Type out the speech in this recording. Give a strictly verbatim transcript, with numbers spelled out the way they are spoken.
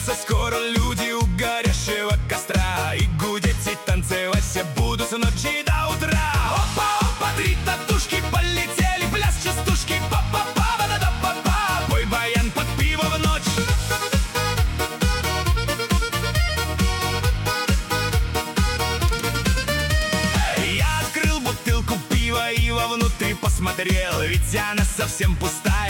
соберутся скоро люди у горящего костра, и гудеть и танцевать все будут с ночи до утра. Опа-опа, три татушки полетели, пляс частушки, па-па-па-ба-да-да-па-па, бой баян под пиво в ночь. Я открыл бутылку пива и вовнутрь посмотрел, ведь она совсем пустая.